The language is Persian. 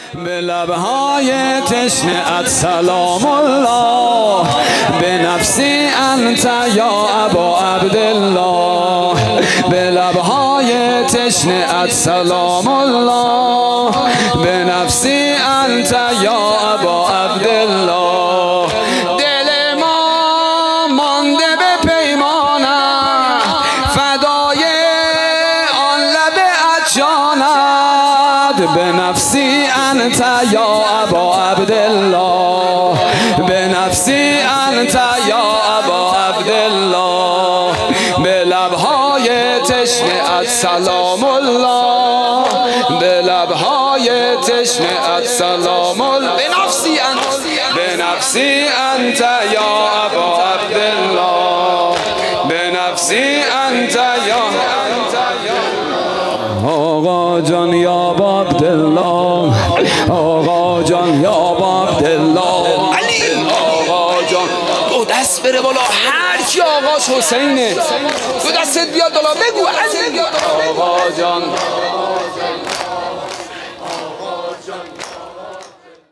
به لبهای تشنه‌ات سلام الله، به نفسی انت یا ابا عبدالله. به لبهای تشنه‌ات سلام الله، به نفسی انت یا ابا عبدالله. دل ما مانده به پیمانم، فدای آن لب عطشانت. به نفسی انت یا ابا عبدالله، به نفسی انت یا ابا عبدالله. به لبهای تشنه‌ات سلام الله، به لبهای تشنه‌ات سلام الله. به نفسی انت، به نفسی انت یا ابا عبدالله، به نفسی انت یا آقا جان یا ابا عبدالله، آقا جان یا ابا عبدالله. علی آقا جان دو دست بره بالا، هر کی آقاش حسینه دو دستت بیاد بالا بگو علی آقا جان.